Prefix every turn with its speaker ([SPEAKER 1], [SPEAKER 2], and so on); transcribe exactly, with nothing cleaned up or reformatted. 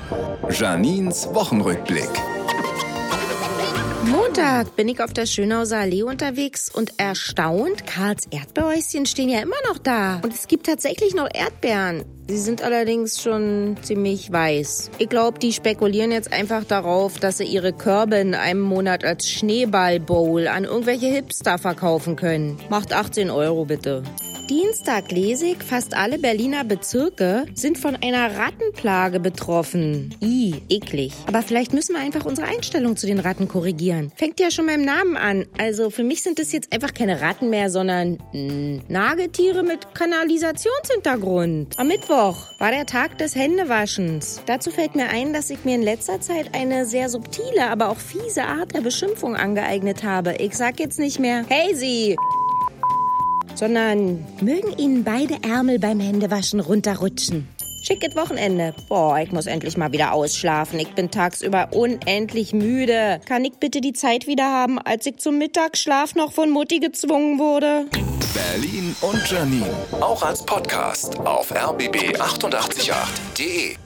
[SPEAKER 1] Janines Wochenrückblick.
[SPEAKER 2] Montag bin ich auf der Schönhauser Allee unterwegs und erstaunt, Karls Erdbeerhäuschen stehen ja immer noch da. Und es gibt tatsächlich noch Erdbeeren. Sie sind allerdings schon ziemlich weiß. Ich glaube, die spekulieren jetzt einfach darauf, dass sie ihre Körbe in einem Monat als Schneeball-Bowl an irgendwelche Hipster verkaufen können. Macht achtzehn Euro bitte. Dienstag lese ich, fast alle Berliner Bezirke sind von einer Rattenplage betroffen. Ih, eklig. Aber vielleicht müssen wir einfach unsere Einstellung zu den Ratten korrigieren. Fängt ja schon beim Namen an. Also für mich sind es jetzt einfach keine Ratten mehr, sondern mh, Nagetiere mit Kanalisationshintergrund. Am Mittwoch war der Tag des Händewaschens. Dazu fällt mir ein, dass ich mir in letzter Zeit eine sehr subtile, aber auch fiese Art der Beschimpfung angeeignet habe. Ich sag jetzt nicht mehr, hey Sie, sondern mögen Ihnen beide Ärmel beim Händewaschen runterrutschen. Schickes Wochenende. Boah, ich muss endlich mal wieder ausschlafen. Ich bin tagsüber unendlich müde. Kann ich bitte die Zeit wieder haben, als ich zum Mittagsschlaf noch von Mutti gezwungen wurde?
[SPEAKER 1] Berlin und Janine. Auch als Podcast auf r b b acht acht acht punkt de.